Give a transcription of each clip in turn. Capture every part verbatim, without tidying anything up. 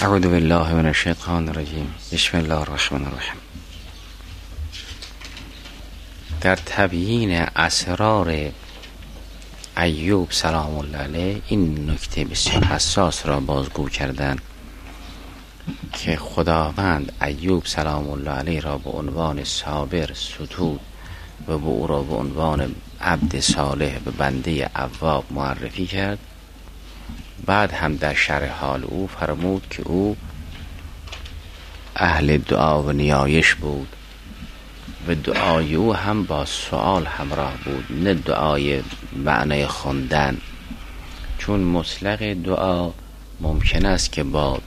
اعوذ بالله من الشیطان الرجیم. بسم الله الرحمن الرحیم. در تبیین اسرار ایوب سلام الله علیه این نکته بسیار حساس را بازگو کردن که خداوند ایوب سلام الله علیه را به عنوان صابر ستود و به او را به عنوان عبد صالح به بنده اواب معرفی کرد. بعد هم در شرح حال او فرمود که او اهل دعا و نیایش بود و دعای او هم با سوال همراه بود، نه دعای معنی خوندن، چون مطلق دعا ممکن است که با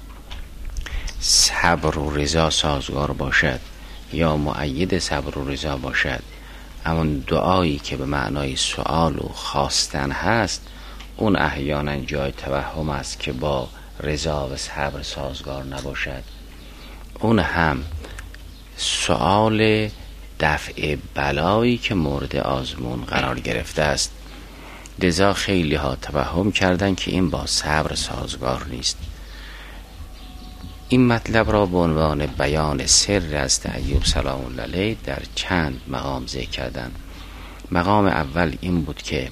صبر و رضا سازگار باشد یا مؤید صبر و رضا باشد، اما دعایی که به معنای سوال و خواستن هست اون احیانا جای توهم است که با رضا و صبر سازگار نباشد. اون هم سوال دفع بلایی که مورد آزمون قرار گرفته است، لذا خیلی ها توهم کردن که این با صبر سازگار نیست. این مطلب را به عنوان بیان سر از ایوب سلام الله علیه در چند مقام ذکر کردن. مقام اول این بود که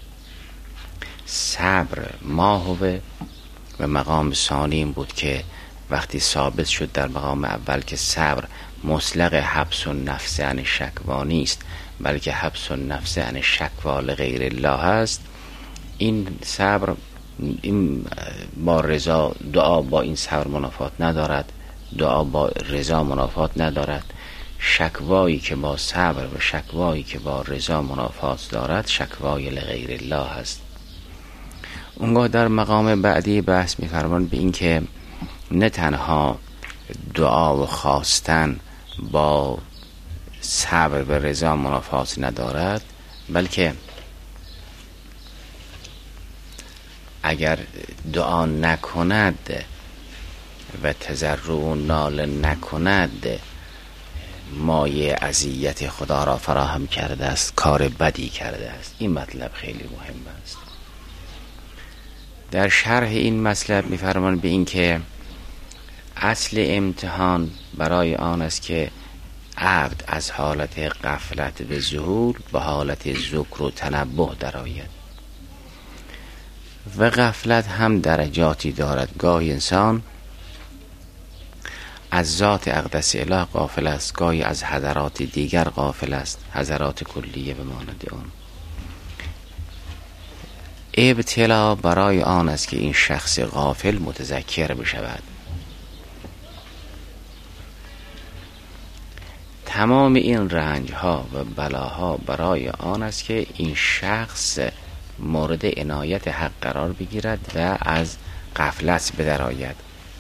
صبر ماهوه و مقام ثانی این بود که وقتی ثابت شد در مقام اول که صبر مطلق حبس و نفس عن شکوا نیست بلکه حبس و نفس عن شکوا لغیر الله است، این صبر این با رضا دعا با این صبر منافات ندارد، دعا با رضا منافات ندارد. شکوایی که با صبر و شکوایی که با رضا منافات دارد شکوای لغیر الله است. اونگاه در مقام بعدی بحث می‌فرمایند به این که نه تنها دعا و خواستن با صبر و رضا منافات ندارد، بلکه اگر دعا نکند و تضرع و ناله نکند مایه اذیت خدا را فراهم کرده است، کار بدی کرده است. این مطلب خیلی مهم است. در شرح این مطلب می‌فرمایند به این که اصل امتحان برای آن است که عبد از حالت غفلت و ظهور به حالت ذکر و تنبه درآید و غفلت هم درجاتی دارد. گاهی انسان از ذات اقدس اله غافل است، گاهی از حضرات دیگر غافل است، حضرات کلیه به مانند آن. ابتلا برای آن است که این شخص غافل متذکر بشود. تمام این رنج ها و بلاها برای آن است که این شخص مورد عنایت حق قرار بگیرد و از غفلت بدرآید.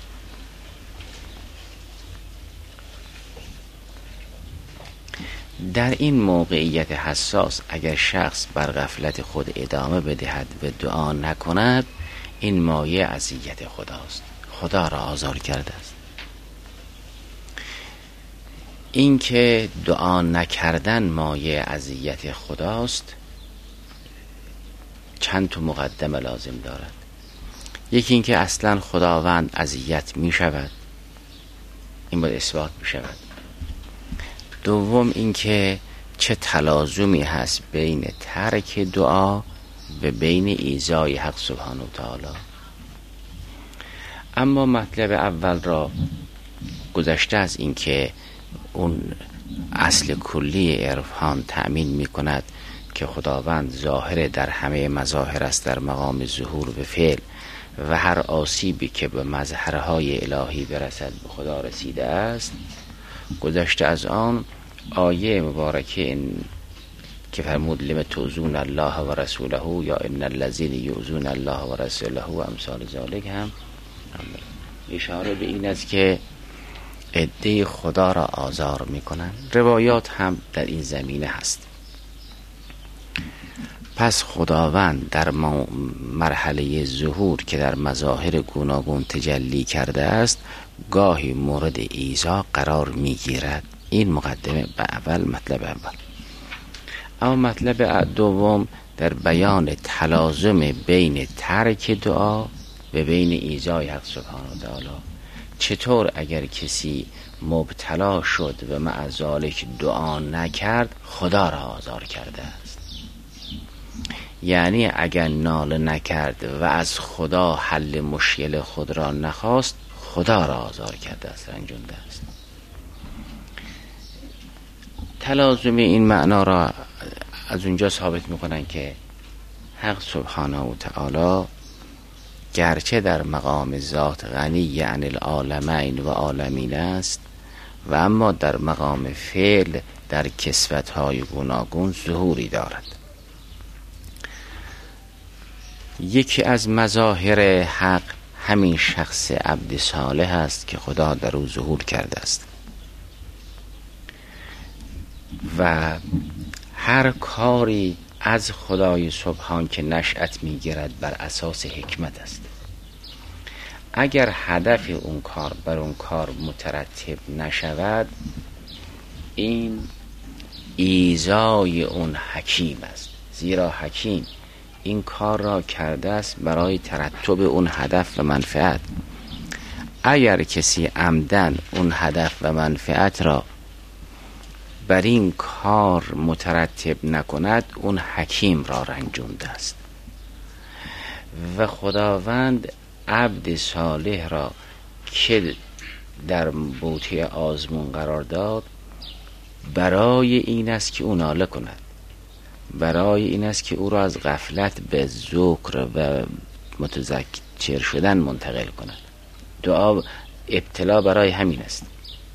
در این موقعیت حساس اگر شخص بر غفلت خود ادامه بدهد و دعا نکند، این مایه اذیت خداست، خدا را آزار کرده است. این که دعا نکردن مایه اذیت خداست چند تا مقدمه لازم دارد. یکی این که اصلا خداوند اذیت می شود، این باید اثبات می شود. دوم این که چه تلازمی هست بین ترک دعا و بین ایذای حق سبحانه و تعالی. اما مطلب اول را گذشته از این که اون اصل کلی عرفان تأمین می کند که خداوند ظاهر در همه مظاهر است در مقام ظهور و فعل و هر آسیبی که به مظهرهای الهی برسد به خدا رسیده است. گذشته از آن آیه مبارکه این که فرمود لم تؤذون الله و رسوله یا ان الذين یؤذون الله و رسوله و امثال ذلک هم اشاره به این است که عده خدا را آزار میکنند. روایات هم در این زمینه هست. پس خداوند در مرحله ظهور که در مظاهر گوناگون تجلی کرده است گاهی مورد ایذا قرار میگیرد. این مقدمه به اول مطلب اول. اما مطلب دوم در بیان تلازم بین ترک دعا به بین ایذای حق سبحانه و تعالی. چطور اگر کسی مبتلا شد و مع ذالک دعا نکرد خدا را آزار کرده است؟ یعنی اگر ناله نکرد و از خدا حل مشکل خود را نخواست خدا را آزار کرده است، رنجونده است. تلازم این معنا را از اونجا ثابت میکنن که حق سبحانه و تعالی گرچه در مقام ذات غنی عن العالمین و عالمین است و اما در مقام فعل در کسوت‌های گوناگون ظهوری دارد. یکی از مظاهر حق همین شخص عبد صالح است که خدا در او ظهور کرده است و هر کاری از خدای سبحان که نشأت میگیرد بر اساس حکمت است. اگر هدف اون کار بر اون کار مترتب نشود این ایذای اون حکیم است، زیرا حکیم این کار را کرده است برای ترتب اون هدف و منفعت. اگر کسی عمدن اون هدف و منفعت را بر این کار مترتب نکند اون حکیم را رنجونده است و خداوند عبد صالح را که در بوته آزمون قرار داد برای این است که او ناله کند، برای این است که او را از غفلت به ذکر و متذکر شدن منتقل کند. دعا ابتلا برای همین است.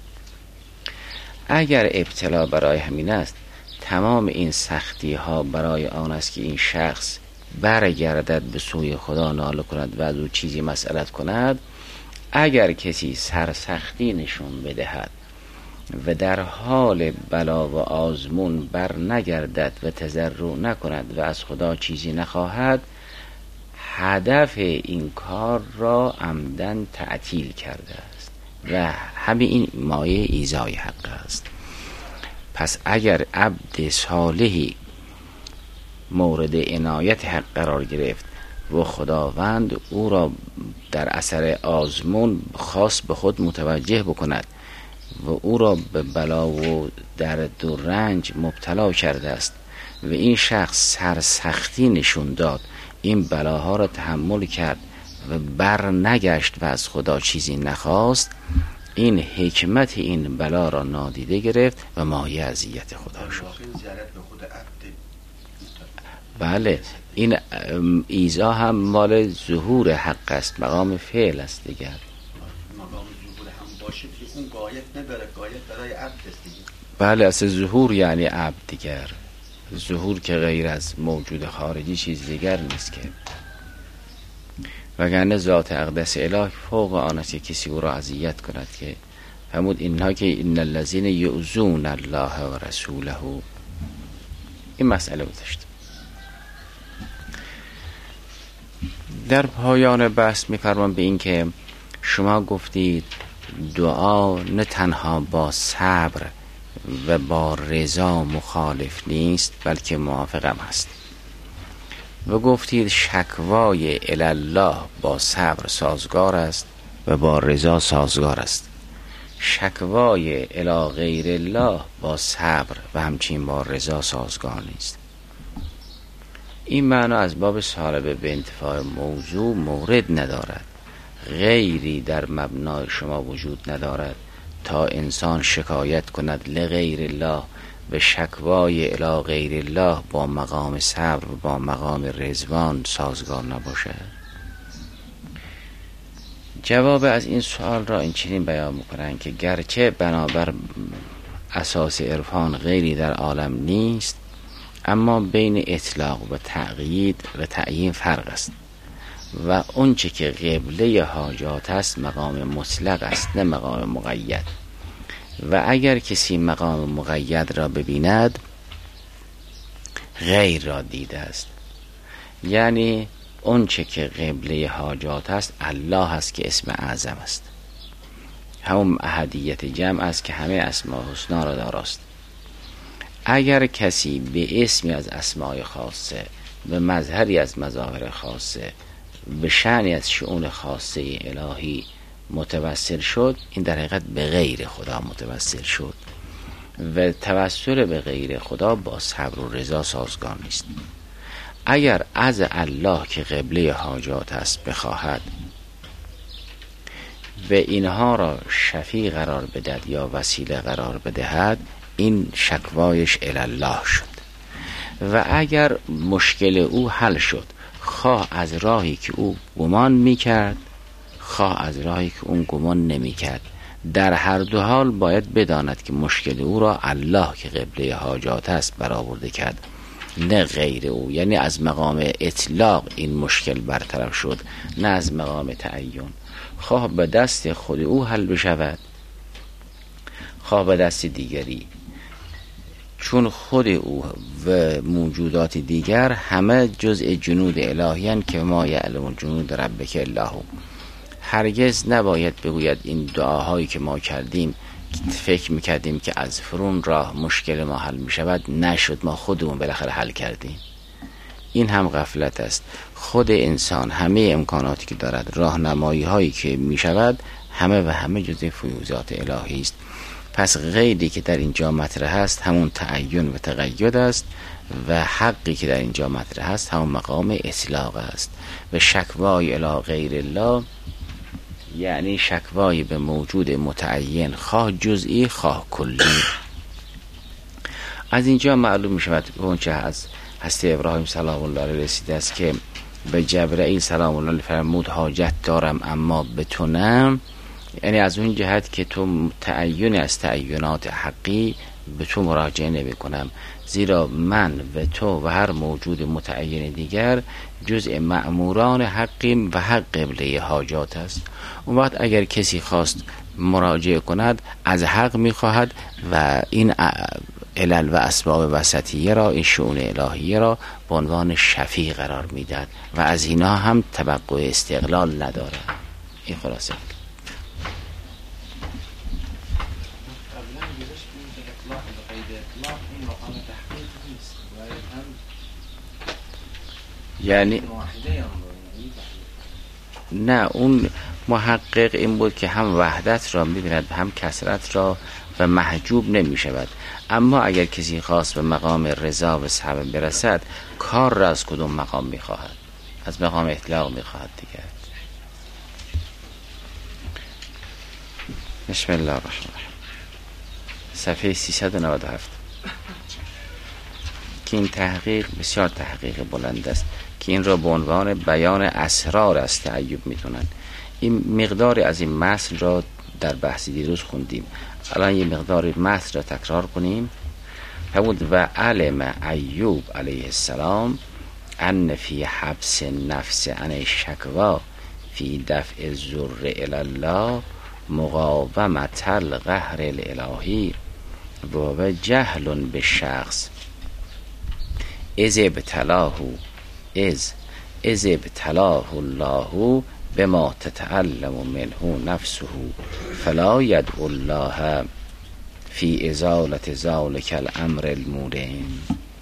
اگر ابتلا برای همین است تمام این سختی ها برای آن است که این شخص برگردد به سوی خدا، ناله کند و از او چیزی مسئلت کند. اگر کسی سرسختی نشون بدهد و در حال بلا و آزمون بر نگردد و تضرع نکند و از خدا چیزی نخواهد هدف این کار را عمدن تعطیل کرده است و همین این مایه ایذای حق است. پس اگر عبد صالحی مورد عنایت حق قرار گرفت و خداوند او را در اثر آزمون خاص به خود متوجه بکند و او را به بلا و درد و رنج مبتلا کرده است و این شخص سرسختی نشون داد، این بلاها را تحمل کرد و بر نگشت و از خدا چیزی نخواست، این حکمت این بلا را نادیده گرفت و مایه اذیت خدا شد. بله، این ایذا هم مال ظهور حق است، مقام فعل است دیگر. مقام ظهور هم باشه که اون غایت نداره، غایت برای عبد است دیگر. بله، اصل ظهور یعنی عبد دیگر. ظهور که غیر از موجود خارجی چیز دیگر نیست که. وگرنه ذات اقدس الهی فوق آن است که کسی او را اذیت کند، که فرمود اینها که ان الذین یؤذون الله و رسوله. این مسئله گذشت. در پایان بحث می‌فرمان به این که شما گفتید دعا نه تنها با صبر و با رضا مخالف نیست بلکه موافقم هست و گفتید شکوای الله با صبر سازگار است و با رضا سازگار است. شکوای الی غیر الله با صبر و همچنین با رضا سازگار نیست. این معنا از باب سالبه به انتفاع موضوع مورد ندارد. غیری در مبنای شما وجود ندارد تا انسان شکایت کند لغیر الله و شکوای الی غیر الله با مقام صبر و با مقام رضوان سازگار نباشد. جواب از این سوال را این چنین بیان میکنند که گرچه بنابر اساس عرفان غیری در عالم نیست، اما بین اطلاق و تقیید و تعیین فرق است و اونچه که قبله حاجات است مقام مطلق است نه مقام مقید. و اگر کسی مقام مقید را ببیند غیر را دیده است، یعنی اونچه که قبله حاجات است الله است که اسم اعظم است، همون احدیت جمع است که همه اسماء حسنا را داراست. اگر کسی به اسمی از اسماء خاصه به مظهری از مظاهر خاصه به شأنی از شؤون خاصه الهی متوسل شد، این در حقیقت به غیر خدا متوسل شد و توسل به غیر خدا با صبر و رضا سازگار نیست. اگر از الله که قبله حاجات است بخواهد به اینها را شفیع قرار بدهد یا وسیله قرار بدهد، این شکوایش الله شد. و اگر مشکل او حل شد، خواه از راهی که او گمان میکرد، خواه از راهی که اون گمان نمیکرد، در هر دو حال باید بداند که مشکل او را الله که قبله حاجات است برآورده کرد، نه غیر او. یعنی از مقام اطلاق این مشکل برطرف شد، نه از مقام تعین. خواه به دست خود او حل بشود، خواه به دست دیگری، چون خود او و موجودات دیگر همه جزء جنود الهی هستند که ما یعلم جنود ربک الا هو. هرگز نباید بگوید این دعاهایی که ما کردیم فکر میکردیم که از فرون راه مشکل ما حل میشود، نشد، ما خودمون بالاخره حل کردیم. این هم غفلت است. خود انسان همه امکاناتی که دارد، راهنمایی هایی که میشود، همه و همه جزء فیوضات الهی است. پس غیری که در اینجا مطرح است همون تعین و تقید است و حقی که در اینجا مطرح است همون مقام اطلاق است. و شکوای الی غیر الله یعنی شکوای به موجود متعین، خواه جزئی خواه کلی. از اینجا معلوم می شود اونچه از حضرت ابراهیم سلام الله علیه رسیده است که به جبرائیل سلام الله علیه فرمود حاجت دارم اما به تو نه، یعنی از اون جهت که تو تعین از تعینات حقی به تو مراجعه نمی کنم، زیرا من و تو و هر موجود متعین دیگر جزء مأموران حقیم و حق قبله حاجات است. اون وقت اگر کسی خواست مراجعه کند از حق می خواهد و این علل و اسباب وسطیه را، این شؤون الهیه را به عنوان شفیع قرار میدهد و از اینا هم توقع استقلال نداره. این خلاصه یعنی نه، اون محقق این بود که هم وحدت را می‌بیند هم کثرت را و محجوب نمی شود. اما اگر کسی خواست به مقام رضا و صبر برسد، کار را از کدوم مقام می خواهد؟ از مقام اطلاق می خواهد دیگر. بسم الله الرحمن الرحیم. صفحه سیصد و نود و هفت که این تحقیق بسیار تحقیق بلند است که این را به عنوان بیان اسرار از تعیب میتونن. این مقداری از این متن را در بحث دیروز خوندیم، الان یه مقداری متن را تکرار کنیم. فرمود و علم ایوب علیه السلام ان فی حبس نفس عن الشکوا فی دفع الضر الی الله مقاومة القهر الالهی و جهل بالشخص اذ ابتلاه از از ابتلاه الله بما تتعلم منه نفسه فلا يدعو الله فی ازالة ذلك الامر المورم.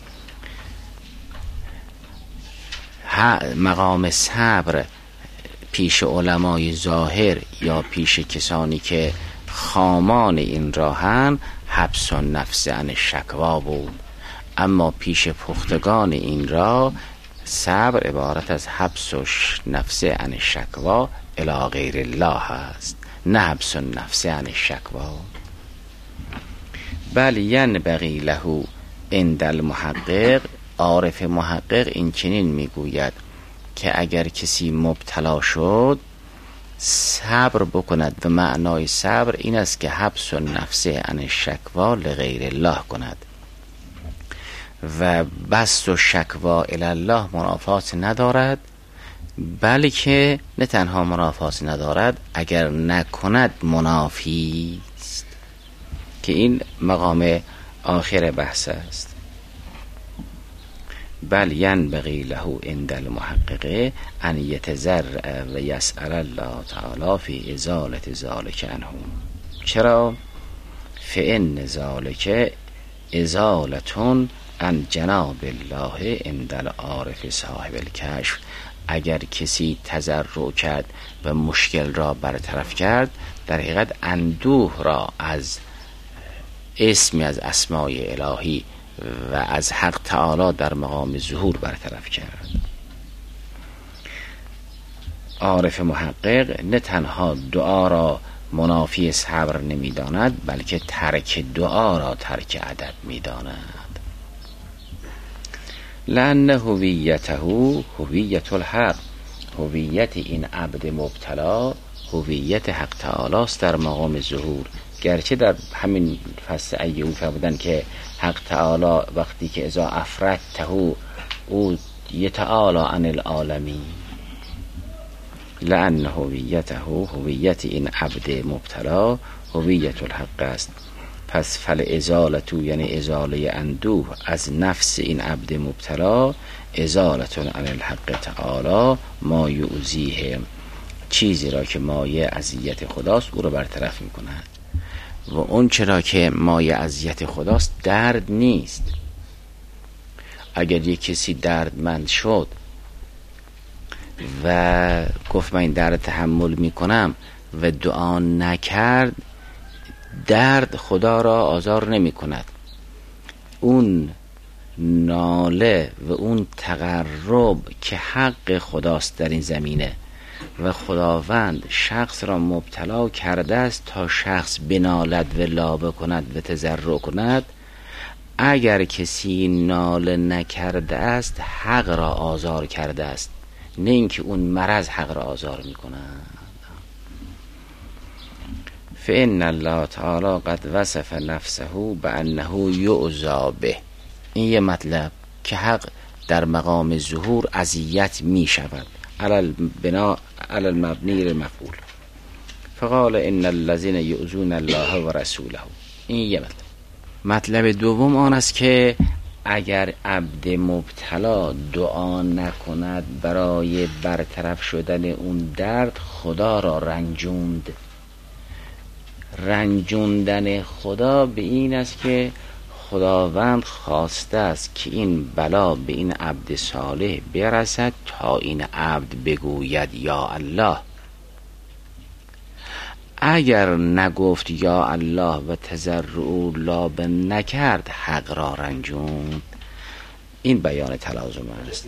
مقام صبر پیش علمای ظاهر یا پیش کسانی که خامان این راهن حبس و نفس عن شکوا بود، اما پیش پختگان این راه صبر عبارت از حبس و نفس عن شکوا الی غیر الله است، نه حبس و نفس عن شکوا. بل ینبغی له عند المحقق، عارف محقق این چنین میگوید که اگر کسی مبتلا شد صبر بکند و معنای صبر این است که حبس و نفس عن شکوا لغیر الله کند و بس و شکوا الی الله منافات ندارد، بلکه نه تنها منافات ندارد، اگر نکند منافی است، که این مقام آخر بحث است. بل ینبغی له عند المحقق ان یتضرع و یسأل الله تعالی فی ازالة ذلک عنه. چرا؟ فإن ذلک ازالة عن جناب الله عند العارف صاحب الکشف. اگر کسی تضرع کرد و مشکل را برطرف کرد، در حقیقت اندوه را از اسمی از اسمای الهی و از حق تعالی در مقام ظهور برطرف کرد. عارف محقق نه تنها دعا را منافی صبر نمی داند، بلکه ترک دعا را ترک ادب می داند. لأن هویته هویت الحق، هویت این عبد مبتلا هویت حق تعالی است در مقام ظهور. گرچه در همین فصل ایوب فرمودن که حق تعالی وقتی که اذا افردته او یتعالی عن العالمین، لأن هویته هویت این عبد مبتلا هویت الحق است. پس فل ازالتو یعنی ازاله اندوه از نفس این عبد مبتلا، ازالتون عن الحق تعالی ما یؤذیه، چیزی را که مایه اذیت خداست او را برطرف می کند. و اون چرا که مایه اذیت خداست درد نیست. اگر یک کسی دردمند شد و گفت من این درد تحمل می کنم و دعا نکرد، درد خدا را آزار نمی کند. اون ناله و اون تقرب که حق خداست در این زمینه و خداوند شخص را مبتلا کرده است تا شخص بنالد و لابه کند و تضرع کند، اگر کسی ناله نکرده است حق را آزار کرده است، نه اینکه اون مرض حق را آزار می کند. فإن الله تعالی قد وصف نفسه بأنه یعزا به. این یه مطلب که حق در مقام ظهور اذیت می شود علل بنا علل مبنی للمفعول. فقال ان الذين يؤذون الله و رسوله. این یه مطلب. مطلب دوم آن است که اگر عبد مبتلا دعا نکند برای برطرف شدن اون درد، خدا را رنجوند. رنجوندن خدا به این است که خداوند خواسته است که این بلا به این عبد صالح برسد تا این عبد بگوید یا الله. اگر نگفت یا الله و تضرع لابه نکرد، حق را رنجوند. این بیان تلازم است.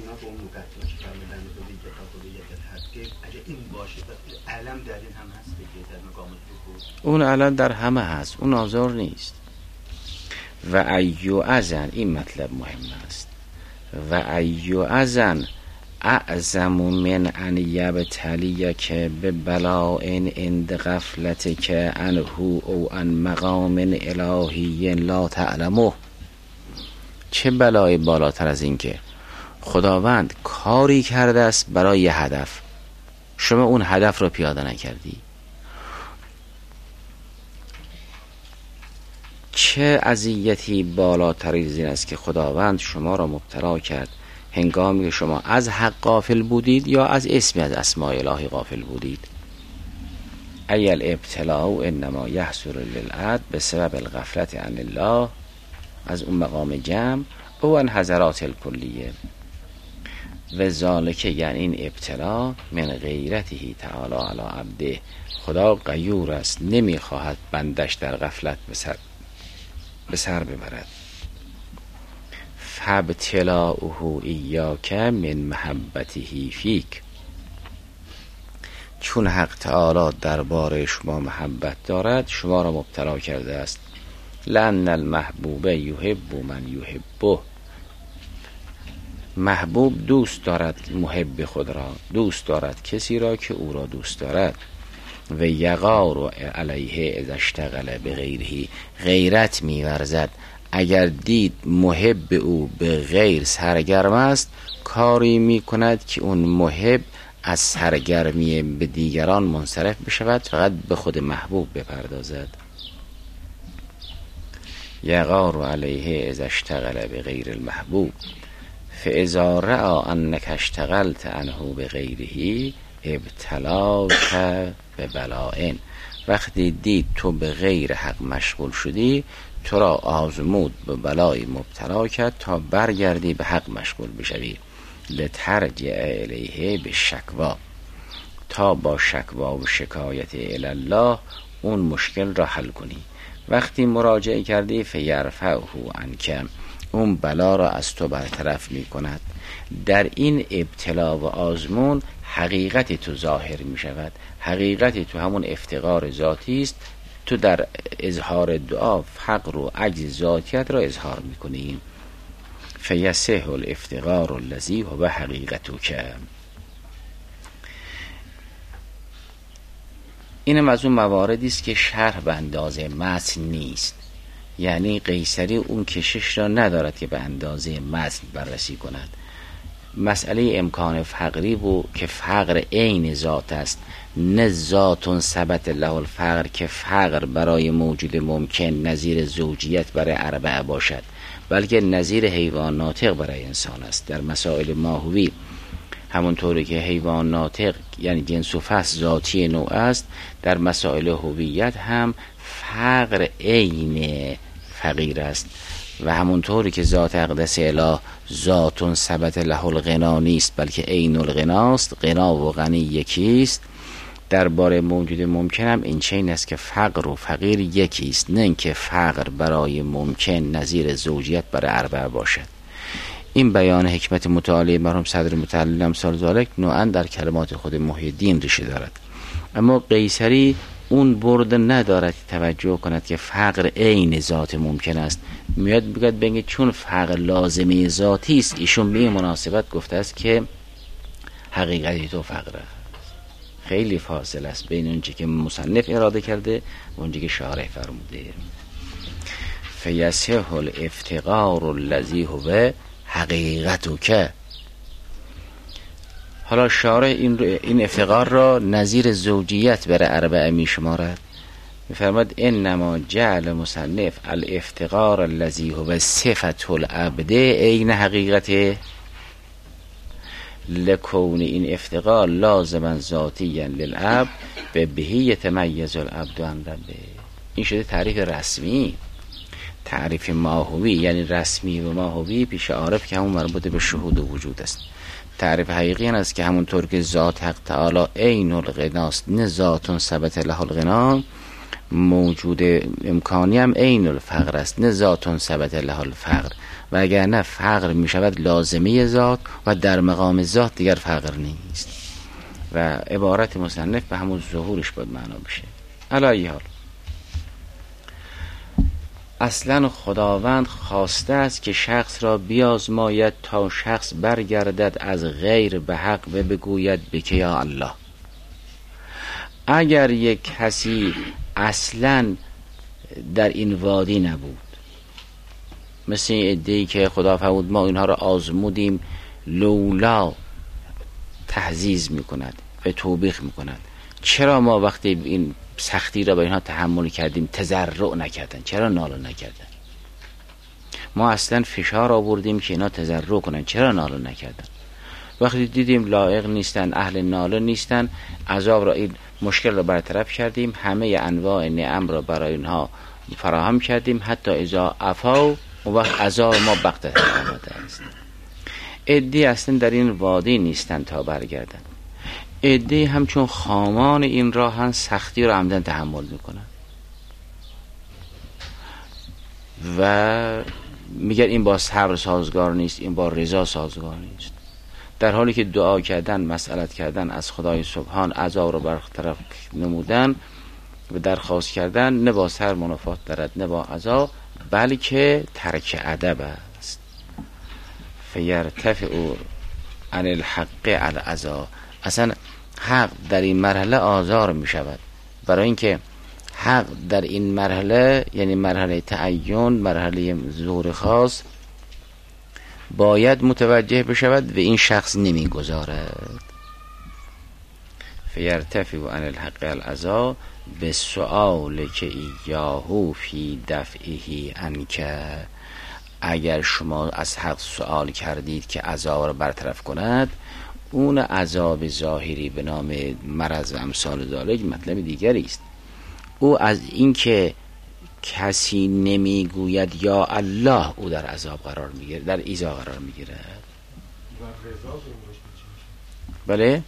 اون علم در همه هست، اون آزار نیست. و ایو ازن، این مطلب مهم است، و ایو ازن اعظم من ان یبتلی که به بلاء عند غفلت که انه او ان مقام الهی لا تعلمه. چه بلای بالاتر از این که خداوند کاری کرده است برای یه هدف، شما اون هدف رو پیاده نکردی. چه اذیتی بالاتر از این است که خداوند شما را مبتلا کرد هنگامی که شما از حق غافل بودید یا از اسمی از اسماء الهی غافل بودید. ای الابتلاء انما یحصل للعبد بسبب الغفلت عن الله، از اون مقام جمع او ان حضرات الکلیه و ذالک، یعنی این ابتلا من غیرته تعالی علی عبده، خدا غیور است، نمیخواهد بندش در غفلت بسر به سر ببرد. فابتلاؤه ایاک من محبته فیک، چون حق تعالی درباره شما محبت دارد شما را مبتلا کرده است. لأن المحبوب یحب من یحبه، محبوب دوست دارد محب خود را، دوست دارد کسی را که او را دوست دارد. و یغار علیه اذا اشتغل بغیره، غیرت می‌ورزد اگر دید محب او به غیر سرگرم است، کاری می‌کند که اون محب از سرگرمی به دیگران منصرف بشود، فقط به خود محبوب بپردازد. یغار علیه اذا اشتغل بغیر المحبوب فاذا رأى انک اشتغلت عنه بغیره ابتلاک به بلائن، وقتی دید تو به غیر حق مشغول شدی تو را آزمود به بلای مبتلا کرد تا برگردی به حق مشغول بشوی. لترجع الیه به شکوا، تا با شکوا و شکایت الله اون مشکل را حل کنی. وقتی مراجعه کردی فیرفعه عنک، اون بلا را از تو برطرف می کند. در این ابتلا و آزمون حقیقت تو ظاهر می شود. حقیقت تو همون افتقار ذاتی است. تو در اظهار دعا فقر و عجز ذاتیت را اظهار می کنی. فیصح الافتقار الذی هو حقیقتک. اینم از اون مواردی است که شرح به اندازه متن نیست. یعنی قیصری اون کشش را ندارد که به اندازه متن بررسی کند. مسئله امکان فقری بود که فقر عین ذات است، نه ذات ثبت له الفقر که فقر برای موجود ممکن نظیر زوجیت برای اربعه باشد، بلکه نظیر حیوان ناطق برای انسان است. در مسائل ماهوی همونطوری که حیوان ناطق یعنی جنس و فصل ذاتی نوع است، در مسائل هویت هم فقر عین فقیر است. و همونطوری که ذات اقدس اله ذات ثبت له الغنا نیست بلکه عین الغناست، غنا و غنی یکیست، درباره موجود ممکن هم این چنین است که فقر و فقیر یکیست، نه اینکه فقر برای ممکن نظیر زوجیت برای اربعه باشد. این بیان حکمت متعالی مرحوم صدر متعلی امثال ذالک نوعا در کلمات خود محی الدین ریشه دارد. اما قیصری اون برد ندارد توجه کند که فقر عین ذات ممکن است. میاد بگید بگید چون فقر لازمه ذاتی است، ایشون به مناسبت گفته است که حقیقتی تو فقره. خیلی فاصل است بین اونچه که مصنف اراده کرده و اونچه که شارح فرموده. فیصح الافتقار الذی هو حقیقتک. حالا شارح این, این افتقار را نظیر زوجیت برای اربعه می شمارد. می فرماد انما جعل مصنف الافتقار الذی هو صفت العبد عین حقیقته لکون این افتقار لازما ذاتیا للعبد به بهی یتمیز العبد عن ربه. این شده تعریف رسمی. تعریف ماهوی یعنی رسمی و ماهوی پیش عارف که همون مربوط به شهود و وجود است. تعریف حقیقی این است که همونطور که ذات حق تعالی عین الغناست، نه ذات ثبت له الغنا، موجود امکانی هم عین الفقر است، نه ذات ثبت له الفقر. و اگر نه فقر می شود لازمه ذات و در مقام ذات دیگر فقر نیست. و عبارت مصنف به همون ظهورش باید معنا بشه. علی حال اصلا خداوند خواسته است که شخص را بیازماید تا شخص برگردد از غیر به حق و بگوید بک یا الله. اگر یک کسی اصلا در این وادی نبود، مثل این عده‌ای که خدا فرمود ما اینها را آزمودیم لولا تحزیز میکند و توبیخ میکند، چرا ما وقتی این سختی را به اینها تحمل کردیم تضرع نکردن؟ چرا ناله نکردن؟ ما اصلا فشار آوردیم که اینا تضرع کنن، چرا ناله نکردن؟ وقتی دیدیم لایق نیستن، اهل ناله نیستن، عذاب را این مشکل را برطرف کردیم، همه انواع نعم را برای اینها فراهم کردیم، حتی اذا عفوا و وقت عذاب ما بغتة آمده است. عده‌ای اصلا در این وادی نیستن تا برگردن. عده‌ای همچون خامان این راهن سختی را عمدن تحمل میکنن و میگن این با صبر سازگار نیست، این با رضا سازگار نیست، در حالی که دعا کردن، مسئلت کردن از خدای سبحان، عذاب را برطرف نمودن و درخواست کردن، نه با سر منافات دارد نه با عذاب، بلکه ترک ادب است. فیرتفع عن الحق العذا. اصلا حق در این مرحله آزار می شود، برای اینکه حق در این مرحله یعنی مرحله تعین، مرحله ظهور خاص، باید متوجه بشود و این شخص نمی گذارد. فیرتفع عن الحق العذا به سؤال که ایاهو فی دفعه عنک. اگر شما از حق سؤال کردید که عذاب را برطرف کند، اون عذاب ظاهری به نام مرض و امثال ذالک مطلب دیگری است. او از اینکه کسی نمیگوید یا الله، او در عذاب قرار میگیره، در ایذا قرار میگیره. و بله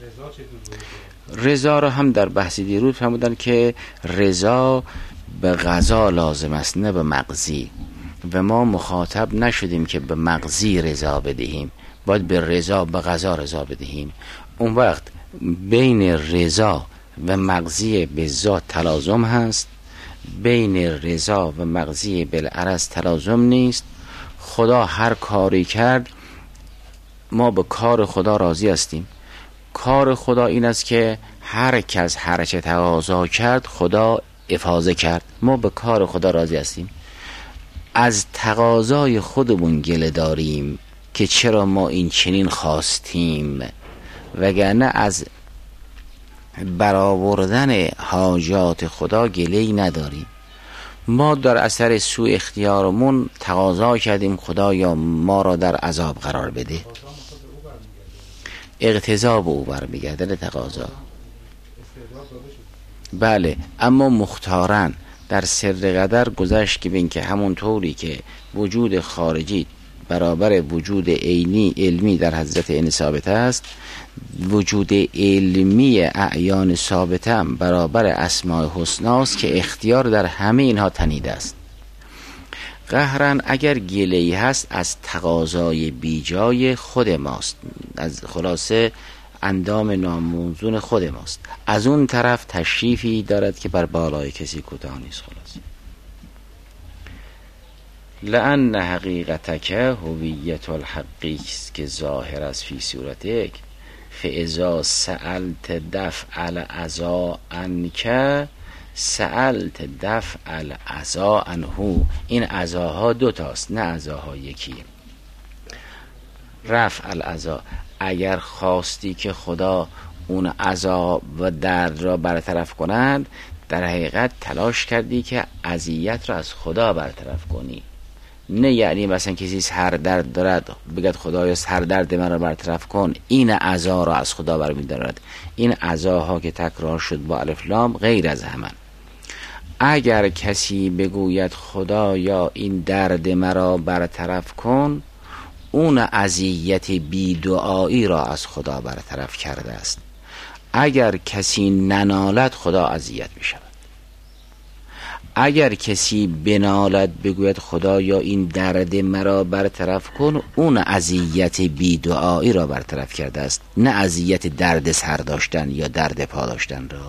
رضا رو هم در بحث دیروز فرمودن که رضا به قضا لازم است نه به مقضی، و ما مخاطب نشدیم که به مقضی رضا بدهیم، باید به رضا به قضا رضا بدهیم. اون وقت بین رضا و مقضی به ذات تلازم هست، بین رضا و مقضی بالعرض تلازم نیست. خدا هر کاری کرد ما به کار خدا راضی هستیم. کار خدا این است که هر کس هر چه تقاضا کرد خدا افاضه کرد، ما به کار خدا راضی هستیم. از تقاضای خودمون گله داریم که چرا ما این چنین خواستیم، وگرنه از برآوردن حاجات خدا گله‌ای نداریم. ما در اثر سوء اختیارمون تقاضا کردیم خدایا ما را در عذاب قرار بده. اقتضا به او برمیگردن تقاضا. بله، اما مختارن در سر قدر گذشت که بین که همون طوری که وجود خارجی برابر وجود عینی علمی در حضرت این ثابت است، وجود علمی اعیان ثابت هم برابر اسماء حسنا است که اختیار در همه اینها تنیده است. قهرن اگر گله‌ای هست از تقاضای بیجای خود ماست، از خلاصه اندام ناموزون خود ماست. از اون طرف تشریفی دارد که بر بالای کسی کوتاه نیست. خلاصه لأن حقیقتک هویت الحقی است که ظاهر است فی صورتک، فاذا سألت دفع العزا عنک سألت دفع العزا عنه. این عزاها دو تاست، نه عزاها یکیه. رفع العزا، اگر خواستی که خدا اون عزا و درد را برطرف کند، در حقیقت تلاش کردی که اذیت را از خدا برطرف کنی. نه یعنی مثلا کسی سر درد دارد بگد خدایا سر درد من را برطرف کن، این عزا را از خدا برمی‌دارد. این عزاها که تکرار شد با الف لام غیر از همان. اگر کسی بگوید خدایا این درد مرا برطرف کن، اون اذیت بی دعایی را از خدا برطرف کرده است. اگر کسی ننالد خدا اذیت می شود. اگر کسی بنالد بگوید خدایا این درد مرا برطرف کن، اون اذیت بی دعایی را برطرف کرده است، نه اذیت درد سر داشتن یا درد پا داشتن را.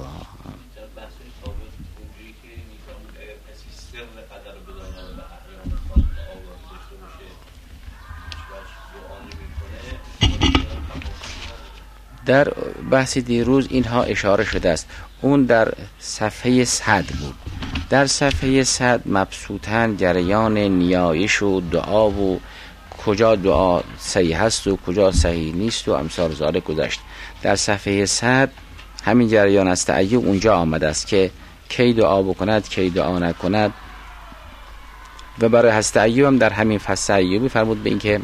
در بحث دیروز اینها اشاره شده است. اون در صفحه صد بود. در صفحه صد مبسوطاً جریان نیایش و دعا و کجا دعا صحیح هست و کجا صحیح نیست و امثال ذالک گذشت. در صفحه صد همین جریان است ایوب اونجا آمده است که کی دعا بکند کی دعا نکند. و برای حضرت ایوب هم در همین فصل ایوبی فرمود به این که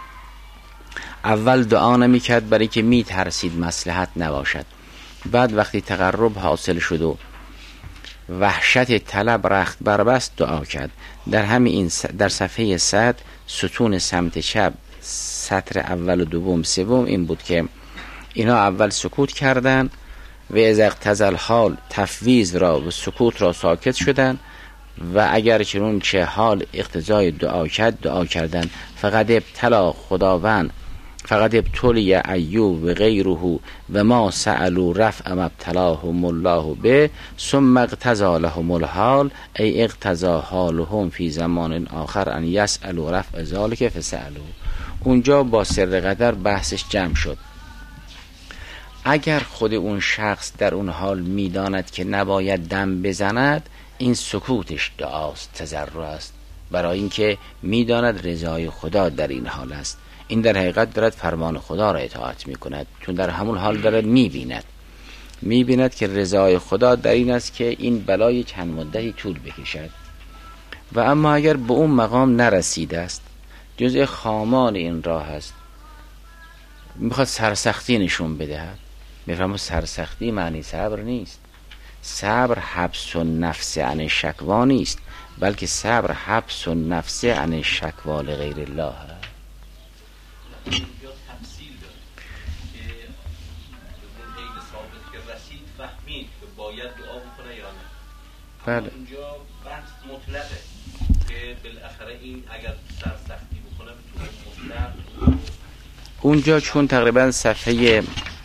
اول دعا نمی کرد برای که می ترسید مصلحت نباشد، بعد وقتی تقرب حاصل شد و وحشت طلب رخت بربست دعا کرد. در همین این در صفحه صد ستون سمت چپ سطر اول و دوم سوم این بود که اینا اول سکوت کردن و از اقتضى الحال تفویض را و سکوت را ساکت شدن و اگر چنون چه حال اقتضای دعا کرد دعا کردن. فقط ابتلا خداوند فقط ابتلی ایوب و غیره و ما سألوا رفع ما ابتلاهم الله به ثم اقتضى لهم الحال ای اقتضى حالهم فی زمان آخر ان یسألوا رفع ذلک فسألوا. اونجا با سر قدر بحثش جمع شد. اگر خود اون شخص در اون حال میداند که نباید دم بزند، این سکوتش دعاست، تضرع است، برای اینکه میداند رضای خدا در این حال است. این در حقیقت دارد فرمان خدا را اطاعت می کند، چون در همون حال دارد می بیند می بیند که رضای خدا در این است که این بلای چند مدتی طول بکشد. و اما اگر به اون مقام نرسیده است، جزء خامان این راه است، میخواد سرسختی نشون بدهد، میفهمه سرسختی معنی صبر نیست. صبر حبس و نفس عن شکوا نیست، بلکه صبر حبس و نفس عن شکوا لغیر الله. بله. اینجا بحث مطلقه که بالاخره این اگر سرسختی بکنه بتونه مطلق اونجا چون تقریبا صفحه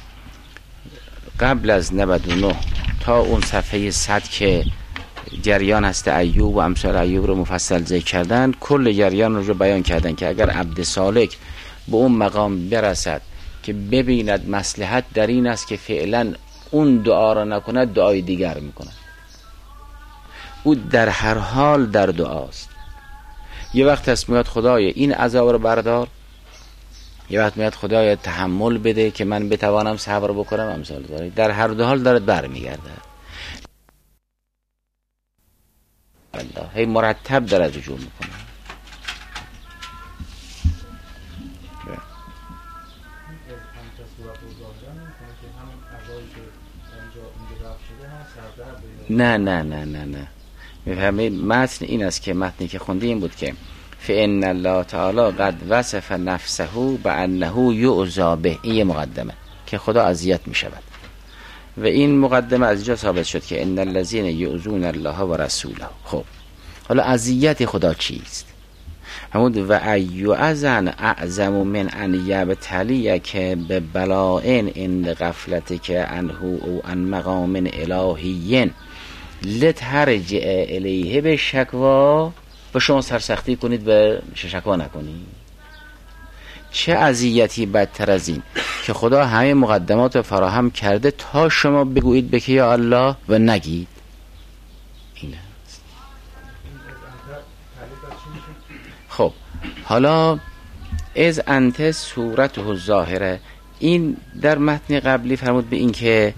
قبل از نود و نه تا اون صفحه صد که جریان هست ایوب و امثال ایوب رو مفصل ذکر کردن، کل جریان رو بیان کردن که اگر عبد سالک به اون مقام برسد که ببیند مصلحت در این است که فعلا اون دعا را نکند، دعای دیگر میکند. او در هر حال در دعاست. یه وقت هست میاد خدای این عذاب رو بردار، یه وقت میاد خدای تحمل بده که من بتوانم صبر بکنم، امثال داره. در هر دو حال داره برمیگرده. الله هی مرتب داره رجوع میکنه. نه نه نه نه نه میفهمید؟ متن این است که متنی که خوندی این بود که فإن الله تعالی قد وصف نفسه بأنه یعزا به. این یه مقدمه که خدا اذیت میشود و این مقدمه از اینجا ثابت شد که ان الذين یؤذون الله و رسوله. خب حالا اذیت خدا چیست؟ همون و ایعزن اعظم من ان یبتلی که به بلائن ان غفلت که انه او ان مقام الهیین لترجع الیه به شکوا. و شما سرسختی کنید و شکوا نکنید. چه اذیتی بدتر از این که خدا همه مقدمات رو فراهم کرده تا شما بگویید به که یا الله و نگید. این است. خب حالا از انت صورته الظاهره، این در متن قبلی فرمود به این که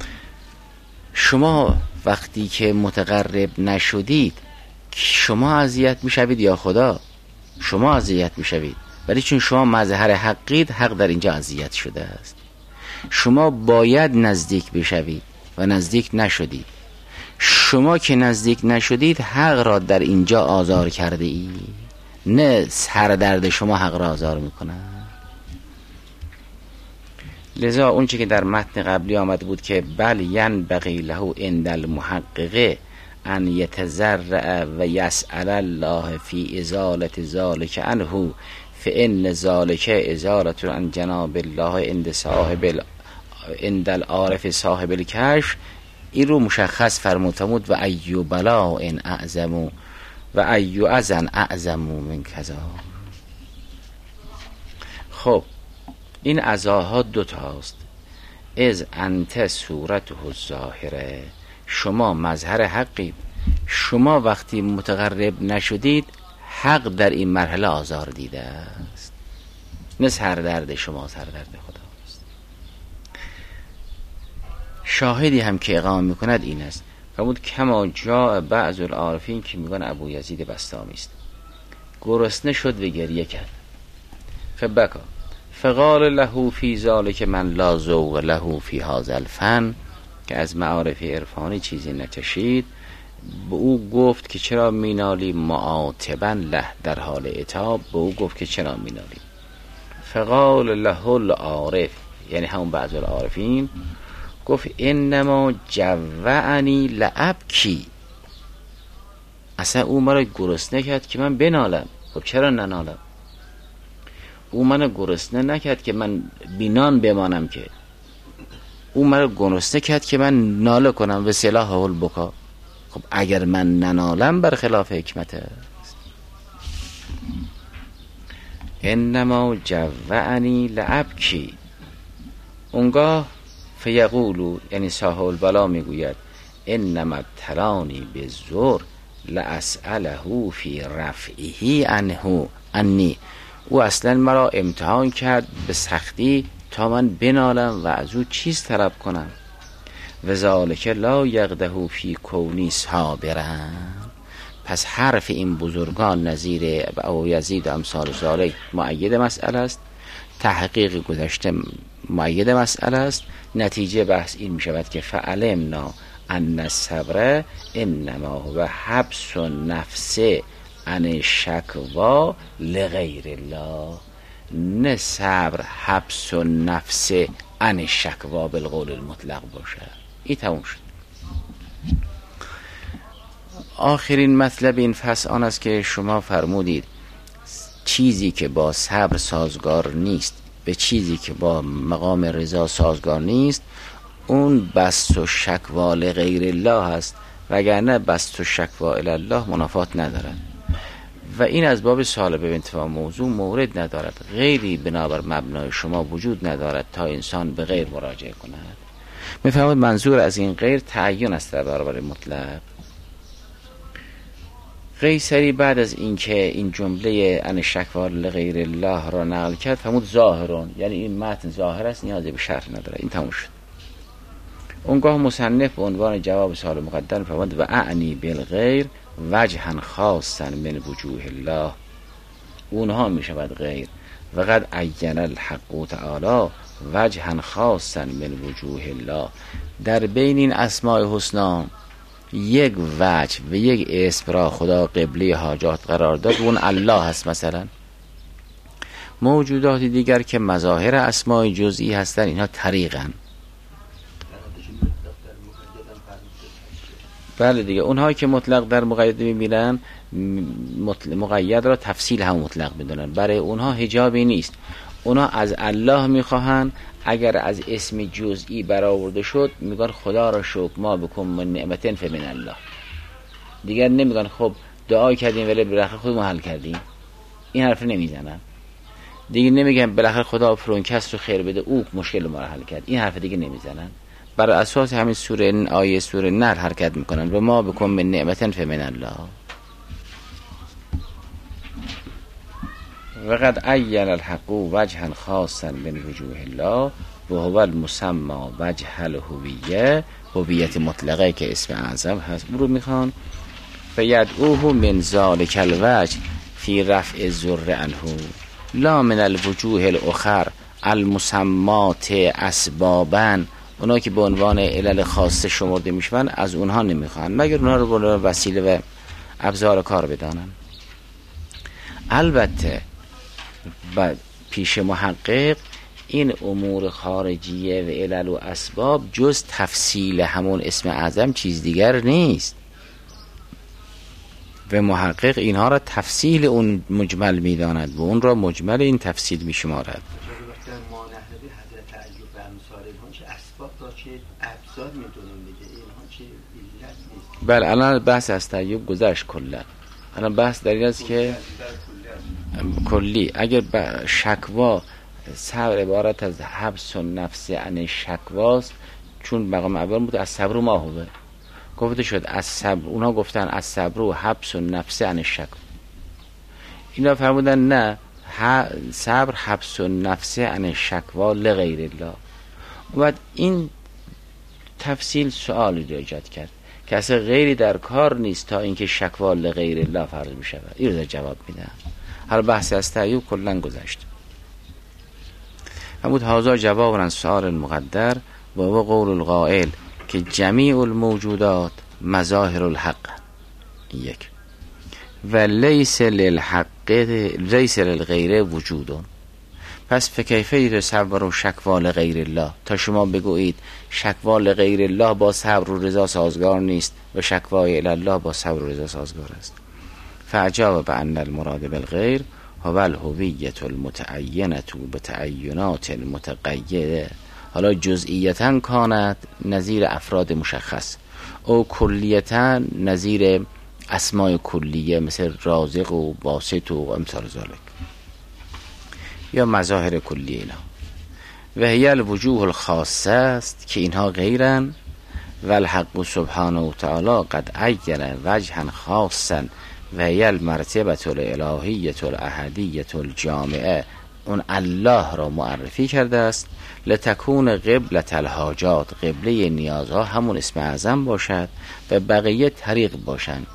شما وقتی که متقرب نشدید شما اذیت میشوید یا خدا؟ شما اذیت میشوید، ولی چون شما مظهر حقید، حق در اینجا اذیت شده است. شما باید نزدیک بشوید و نزدیک نشدید. شما که نزدیک نشدید حق را در اینجا آزار کرده ای، نه سر درد شما حق را آزار میکنه. لذا اون چی که در متن قبلی آمد بود که بل ینبغی له عند المحقق ان یتضرع و یسأل الله فی ازالت ذالک عنه فان ذالک ازالت عن جناب الله عند صاحب عند العارف صاحب الکشف. این رو مشخص فرمود و ایو بلا ان اعظم و ایو اذن اعظم من کذا. خب این عزاها دو تاست. از انت صورته الظاهره، شما مظهر حقید. شما وقتی متقرب نشدید حق در این مرحله آزار دیده است، نه سردرد شما، سردرد خداست. شاهدی هم که اقامه میکند این است. فرمود کما جاء بعض العارفین که میگن ابو یزید بسطامی است، گرسنه شد و گریه کرد فبکا فقال له فی ذلک من لا ذوق له فی هذا الفن، که از معارف عرفانی چیزی نچشید. به او گفت که چرا مینالی؟ معاتبا له، در حال عتاب به او گفت که چرا مینالی. فقال له العارف، یعنی همون بعض العارفین، گفت انما جوعنی لابکی، اصلا او مرا گرسنه کرد که من بنالم. خب چرا ننالم؟ او منو گرسنه نکرد که من بینان بمانم، که او مرا گرسنه کرد که من ناله کنم و سلاح البکا. خب اگر من ننالم برخلاف حکمت است. انما جوعنی لابکی. اونگاه فیقولو، یعنی صاحب البلا میگوید انما ابتلانی بالزور لاسأله فی رفعه عنه انی، او اصلا مرا امتحان کرد به سختی تا من بنالم و از او چیز طلب کنم. و ذالک لا یقده فی کونی صابرا. پس حرف این بزرگان نظیر ابو یزید و امثال ذالک مؤید مسئله است، تحقیق گذشته مؤید مسئله است. نتیجه بحث این می شود که فعلمنا ان الصبر انما هو حبس النفس عن شکوا لغیر الله، نه صبر حبس النفس عن شکوا بالقول المطلق باشه. این تموم شد. آخرین مطلب این فصل آن است که شما فرمودید چیزی که با صبر سازگار نیست به چیزی که با مقام رضا سازگار نیست اون بسط و شکوا لغیر الله است، وگرنه بسط و شکوا الی الله منافات ندارد و این از باب سوال به انتفاع موضوع مورد ندارد. غیری بنابر مبنای شما وجود ندارد تا انسان به غیر مراجعه کند. میفهمید منظور از این غیر تعین است در برابر مطلق. قیصری بعد از اینکه این جمله ان شکوا لغیر الله را نقل کرد فرمود ظاهرون، یعنی این متن ظاهر است نیازی به شرح نداره، این تموم شد. اونگاه مصنف به عنوان جواب سوال مقدم فرمود و اعنی بالغیر وجها خاصا من وجوه الله، اونها می شود غیر و قد عین الحق تعالی وجها خاصا من وجوه الله. در بین این اسماء حسنا یک وجه و یک اسم را خدا قبله حاجات قرار داد، اون الله هست. مثلا موجودات دیگر که مظاهر اسماء جزئی هستن اینها طریقن، بله دیگه. اونهایی که مطلق در مقید میبینن مقید را تفصیل هم مطلق میدونن، برای اونها حجابی نیست. اونها از الله میخواهن اگر از اسم جزئی برآورده شد میگن خدا را شکر ما بکن من نعمتن فمن الله، دیگر نمیگن خب دعا کردیم ولی بالاخره خودمون حل کردیم، این حرف نمیزنن. دیگه نمیگن بالاخره خدا فرونکست رو خیر بده او مشکل ما رو حل کرد، این حرف دیگه نمیزنن. بر اساس همین سوره آیه سوره نحل حرکت میکنن و ما بکن من نعمتن فمن الله. وقد عین الحق وجها خاصا من وجوه الله و هو المسمى وجه الهویه، هویت مطلقه که اسم اعظم هست او رو میخوان. فیدعوه من ذلک الوجه فی رفع الضر عنه لا من الوجوه الاخر المسمات اسبابا. اونا که به عنوان علل خاصه شمرده میشن از اونها نمیخوان مگر اونها رو به وسیله و ابزار کار بدانن. البته پیش محقق این امور خارجیه و علل و اسباب جز تفصیل همون اسم اعظم چیز دیگر نیست و محقق اینها را تفصیل اون مجمل میداند و اون را مجمل این تفصیل میشمارد. بله الان بحث از تعیب گذشت کلا، الان بحث در این است که کلی اگر شکوا صبر عبارت از حبس و نفس عن شکواست، چون مقام اول بود از صبر و ما هوه گفته شد از صبر، اونها گفتن از صبر و حبس و نفس عن شکوا، اینا فرمودن نه صبر حبس و نفس عن شکوا لغیر الله. و این تفصیل سوالی رو ایجاد کرد که اصلا غیری در کار نیست تا اینکه شکوا لغیر الله فرض می شود. این رو در جواب میدن. هر بحث از تعیب کلن گذشت. همون هازا جواب از سؤال مقدر و و قول القائل که جمیع الموجودات مظاهر الحق یک و لیس للحق لیس للغیر وجودون. پس فکیفه تصور و شکوا لغیر الله، تا شما بگویید شکوا لغیر الله با صبر و رضا سازگار نیست و شکوای الی الله با صبر و رضا سازگار است. فاجاب بان المراد بالغیر هو الهویت المتعینه بتعینات متقیده، حالا جزئیتا کانت نظیر افراد مشخص او کلیتا نظیر اسماء کلیه مثل رازق و باسط و امثال ذالک یا مظاهر کلیه اینا. و هی الوجوه الخاصه است که اینها غیرن و الحق سبحانه و تعالی قد عین وجها خاصا و هی المرتبه الالهیه الاحدیه الجامعه، اون الله را معرفی کرده است لتکون قبلة الحاجات، قبله نیازها همون اسم اعظم باشد و بقیه طریق باشند.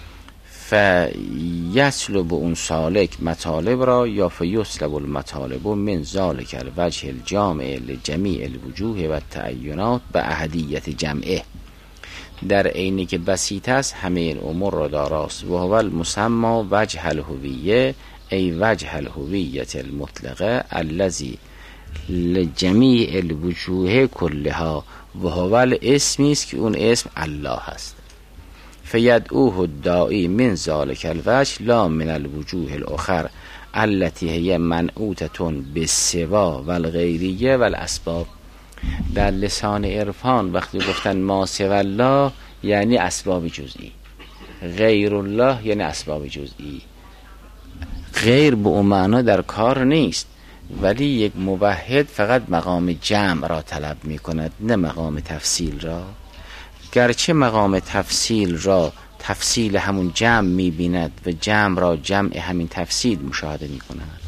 فیسلب اون سالک مطالب را یا فیسلب المطالب من ذالک الوجه الجامع لجمیع الوجوه و التعینات به احدیت جمعه، در عینی که بسیط است همه این امور را داراست. و هو المسمى وجه الهویه ای وجه الهویت المطلقه الذی لجمیع الوجوه کلها و هو الاسمی است که اون اسم الله است. فیدعوه الداعی من ذلک الوجه لا من الوجوه الاخر التي هي منعوتة بالسوا والغیریه والاسباب. در لسان عرفان وقتی گفتن ما سوی الله یعنی اسباب جزئی، غیر الله یعنی اسباب جزئی. غیر به اون معنا در کار نیست، ولی یک موحد فقط مقام جمع را طلب می کند، نه مقام تفصیل را. گرچه مقام تفصیل را تفصیل همون جمع می بیند و جمع را جمع همین تفصیل مشاهده می کند.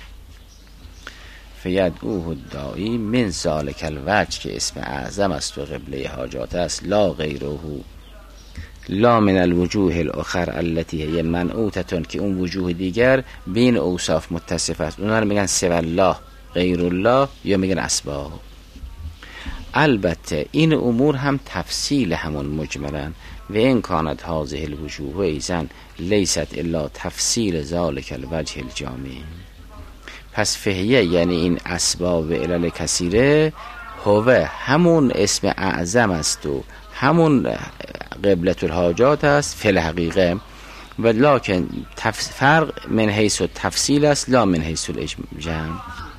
فیدعوه الداعی من ذلک الوجه که اسم اعظم است و قبله حاجات است، لا غیره لا من الوجوه الاخر التي هي منعوتة که اون وجوه دیگر بین اوصاف متصف است. اونها رو میگن سوی الله، غیر الله یا میگن اسباب. البته این امور هم تفصیل همون مجملن و این کانت هذه الوجوه ایزن لیست الا تفصیل ذلک الوجه الجامع. پس فهیه یعنی این اسباب و علل کثیره هو همون اسم اعظم است و همون قبلة الحاجات است فی الحقیقه، و لکن فرق من حیث التفصیل است لا من حیث الجمع.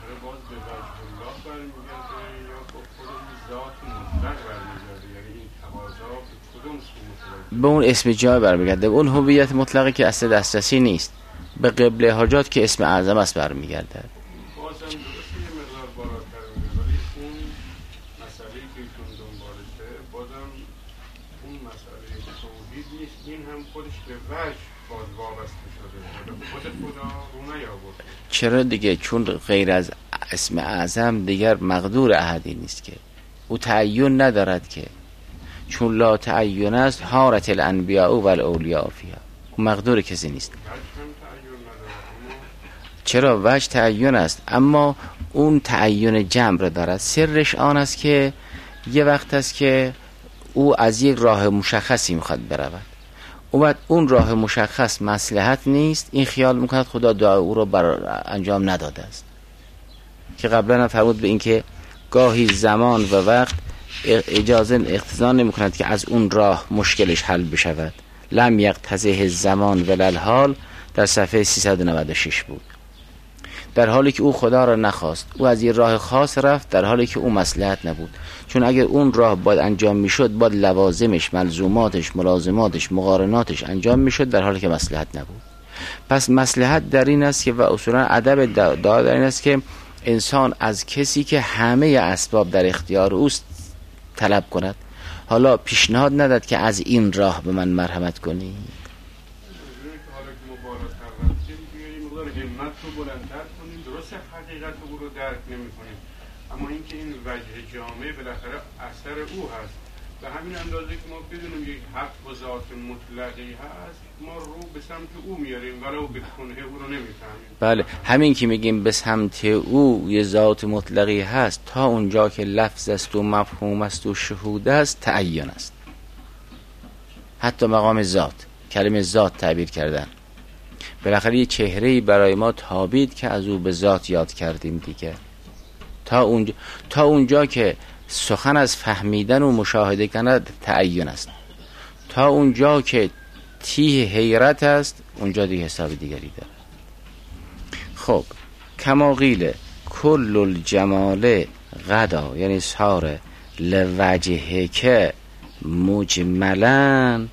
به اون اسم جای برمیگرده، اون هویت مطلقی که اصل دسترسی نیست، به قبله حاجات که اسم اعظم است برمیگرده. چرا دیگه؟ چون غیر از اسم اعظم دیگر مقدور احدی نیست که، او تعین ندارد که، چون لا تعین است حارت الانبیاء و الاولیاء فیها، او مقدور کسی نیست. چرا؟ وجه تعین است، اما اون تعین جمع را دارد. سرش آن است که یه وقت است که او از یک راه مشخصی میخواد برود، او بعد اون راه مشخص مصلحت نیست، این خیال میکند خدا دعا او را بر انجام نداده است، که قبلا هم فرمود به این که گاهی زمان و وقت اجازه اقتضا نمیکند که از اون راه مشکلش حل بشود. لم یقتضیه الزمان ولا الحال در صفحه سیصد و نود و شش بود. در حالی که او خدا را نخواست، او از یه راه خاص رفت در حالی که او مصلحت نبود، چون اگر اون راه باید انجام میشد باید لوازمش، ملزوماتش، ملازماتش، مقارناتش انجام میشد در حالی که مصلحت نبود. پس مصلحت در این است که و اصولا ادب دعا در این است که انسان از کسی که همه اسباب در اختیار اوست طلب کند. حالا پیشنهاد نداد که از این راه به من مرحمت کنی. حقیقت او رو درک نمی کنیم، اما اینکه این وجه جامع بالاخره اثر او هست. به همین اندازه که ما بدونیم یک حق و ذات مطلقی هست، ما رو به سمت او میاریم ولو به کنه او رو نمیفهمیم. بله، همین که میگیم به سمت او یه ذات مطلقی هست، تا اونجا که لفظ است و مفهوم است و شهود است تعین است. حتی مقام ذات، کلمه ذات تعبیر کردن، بالاخره یه چهره‌ای برای ما تابید که از او به ذات یاد کردیم دیگه. تا اونجا تا اونجا که سخن از فهمیدن و مشاهده کند تعین است، تا اونجا که تیه حیرت است اونجا دیگه حساب دیگری داره. خب کما قیل کل الجمال غدا، یعنی سار لوجهه که مجملا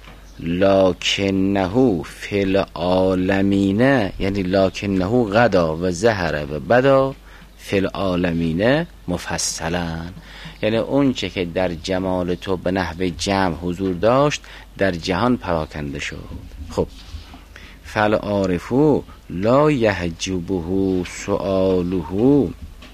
لکنه فی العالمین، یعنی لکنه غدا و زهره و بدا فی العالمین مفصلا، یعنی اون چه که در جمال تو به نحو جمع حضور داشت در جهان پراکنده شد. خب فالعارفو لا یحجبه سؤاله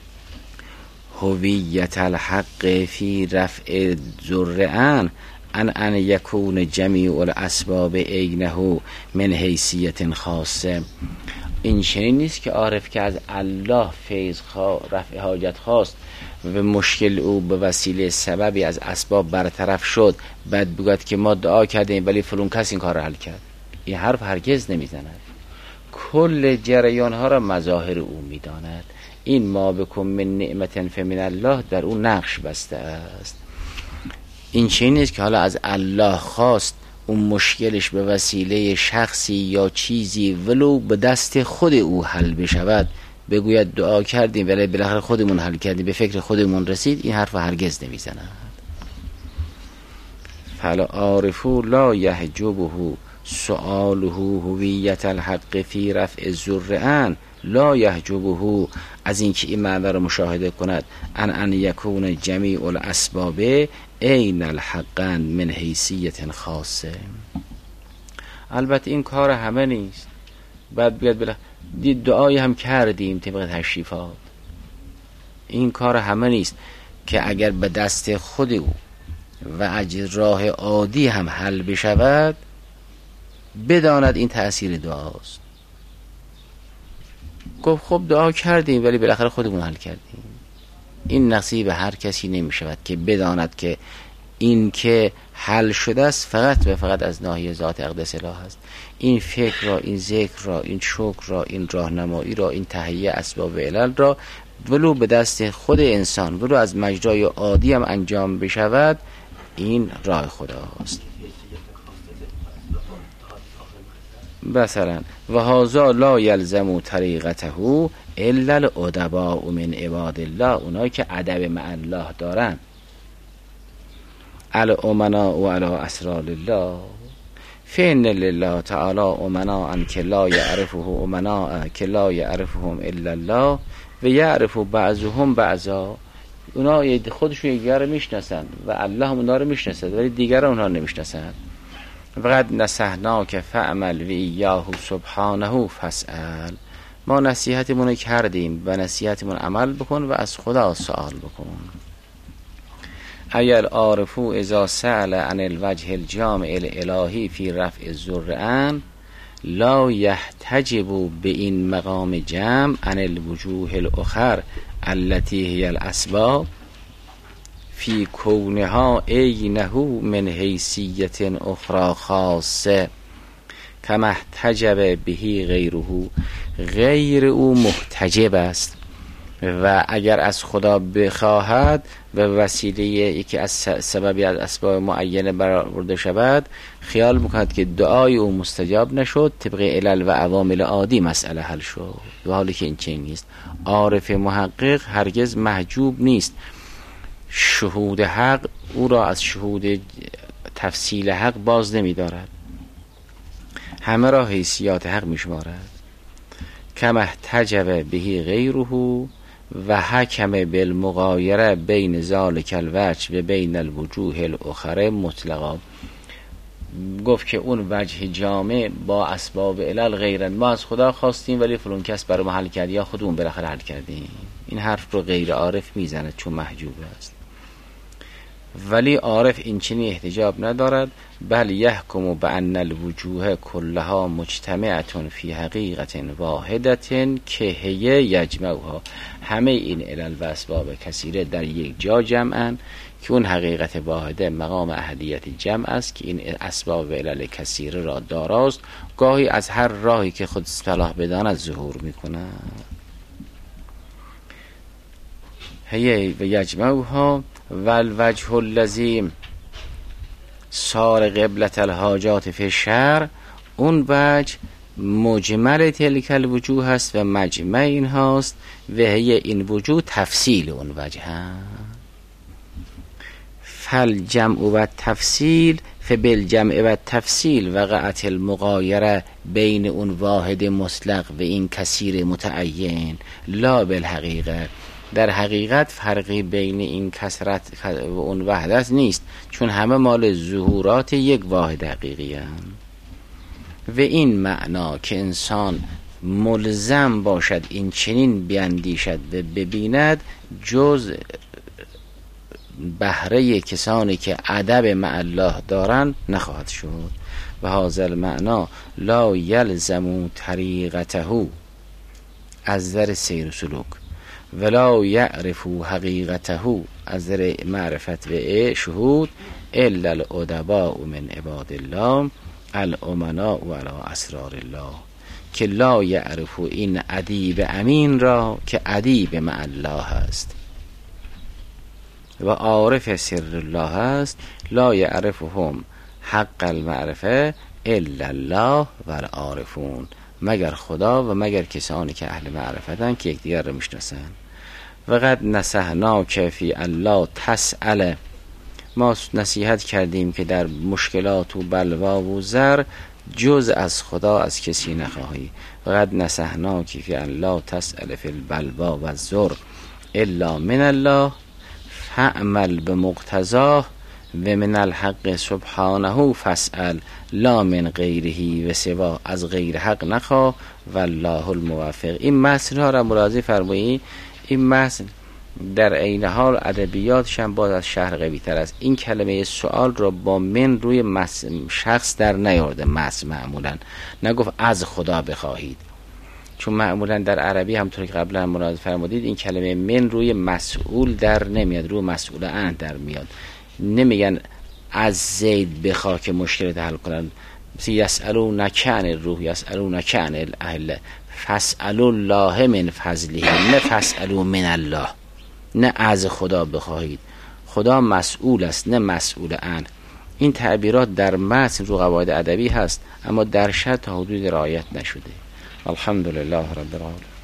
هویت الحق فی رفع ذرعن ان ان یکون جمیع الاسباب عینه من حیثیت خاصه. این چنین نیست که عارف که از الله فیض خوا... رفع حاجت خواست و مشکل او به وسیله سببی از اسباب برطرف شد، بعد بگوید که ما دعا کردیم ولی فلان کس این کار رو حل کرد. این حرف هرگز نمیزند. کل جریان ها را مظاهر او میداند. این ما بکن من نعمت فمن الله در اون نقش بسته است. این چنین نیست که حالا از الله خواست اون مشکلش به وسیله شخصی یا چیزی ولو به دست خود او حل بشود بگوید دعا کردیم ولی بالاخره خودمون حل کردیم، به فکر خودمون رسید، این حرف هرگز نمیزند. فالعارف لا یحجبه سؤاله هویت الحق فی رفع الذرعن لا یحجبه، از اینکه این معنی رو مشاهده کند، ان ان یکون جمیع الاسباب عین الحقا من حیثیت خاصه. البته این کار همه نیست. بعد بیاد بله دید دعایی هم کردیم طبق تشریفات، این کار همه نیست که اگر به دست خود او و از راه عادی هم حل بشود بداند این تأثیر دعاست. گفت خب دعا کردیم ولی بالاخره خودمون حل کردیم. این نصیب هر کسی نمی شود که بداند که این که حل شده است فقط و فقط از ناحیه ذات اقدس اله است. این فکر را، این ذکر را، این شکر را، این راهنمایی را، این تهیه اسباب علل را ولو به دست خود انسان ولو از مجرای عادی هم انجام بشود، این راه خداست. مثلا و هذا لا یلزم طریقته الا الادباء من عباد الله، اونایی که ادب مع الله دارن، الامنا و علی اسرار الله، فإن لله تعالی امنا ان که لا یعرفه امنا که لا یعرفهم الا الله و یعرف بعضهم بعضا. اونا خودشون یکدیگر رو میشناسن و الله هم اونا رو میشناسد ولی دیگر اونها نمیشناسن. وقد نصحناک فعمل و ایاه سبحانه فاسأل، ما نصیحتمون کردیم و نصیحتمون عمل بکن و از خدا سوال بکن. ایل عارفو اذا سأل عن الوجه الجامع الالهی فی رفع الذرعن لا یحتجب به این مقام جمع عن الوجوه الاخر التي هی الاسباب فی کونها عینه من حیثیت اخرى خاصه کما احتجب بهی غیره، غیر او محتجب است و اگر از خدا بخواهد و وسیله یکی از سببی از اسباب معینه برآورده شود خیال میکند که دعای او مستجاب نشد، طبق علل و عوامل عادی مسئله حل شد، و حالی که این چنین نیست. عارف محقق هرگز محجوب نیست، شهود حق او را از شهود تفصیل حق باز نمی دارد، همه را حیثیات حق می شمارد. کما احتجب بهی غیره و حکم بالمغایره بین ذالک الوجه و بین الوجوه الاخره مطلقا. گفت که اون وجه جامع با اسباب علل غیرن، ما از خدا خواستیم ولی فلان کس برای ما حل کرد یا خودمون بالاخره حل کردیم. این حرف رو غیر عارف میزنه چون محجوب است. ولی عارف این چنین احتجاب ندارد، بل یحکم بان الوجوه كلها مجتمعه فی حقیقت واحدة که هی یجمعها، همه این علل و اسباب کثیره در یک جا جمعن که اون حقیقت واحده مقام احدیت جمع است که این اسباب و علل کثیره را داراست، گاهی از هر راهی که خود صلاح بداند ظهور میکنند. هی و یجمعها والوجه الذی صار قبلة الحاجات فی الشرع، اون وجه مجمل تلک الوجوه هست و مجمع این هاست و هی این وجوه تفصیل اون وجه هست. فالجمع و تفصیل فبالجمع و تفصیل وقعت المغایره بین اون واحد مطلق و این کثیر متعین لا بالحقیقه، در حقیقت فرقی بین این کثرت و اون وحدت نیست، چون همه مال ظهورات یک واحد حقیقی هستند. و این معنا که انسان ملزم باشد این چنین بیندیشد و ببیند جز بهره کسانی که ادب مع الله دارند نخواهد شد. و هذا المعنا لا یلزم طریقته از در سیر و سلوک ولا یعرف حقیقته از در معرفت و شهود الا الادباء من عباد الله الامناء و علی اسرار الله، که لا یعرف این ادیب امین را که ادیب مع الله است و عارف سر الله است، لا یعرفهم حق المعرفه الا الله و العارفون، مگر خدا و مگر کسانی که اهل معرفتن که یکدیگر رو میشناسن. و قد نصحناک فی الله تسأل، ما نصیحت کردیم که در مشکلات و بلوا و زر جز از خدا از کسی نخواهی. و قد نصحناک فی الله تسأل فی البلوا و الزر الا من الله فاعمل بمقتضاه و من الحق سبحانه فاسأل لا من غیره و سوا، از غیر حق نخواه والله الموفق. این متن ها را ملاحظه فرمایید، این متن در عین حال ادبیاتش هم باز از شهر قوی تر است. این کلمه سوال را با من روی شخص در نیارده متن، معمولا نگفت از خدا بخواهید، چون معمولا در عربی همونطور که قبلا ملاحظه فرمودید این کلمه من روی مسئول در نمیاد، روی مسئول ان در میاد. نمیگن از زید بخوا که مشکل حل کنن، مثل یسألونک عن الروح، یسألونک عن الاهل، فاسألوا الله من فضله، نه فاسألوا من الله، نه از خدا بخواهید. خدا مسئول است نه مسئول ان. این تعبیرات در متن رو قواعد ادبی هست اما در شرط تا حدود رعایت نشده. الحمدلله رب العالمین.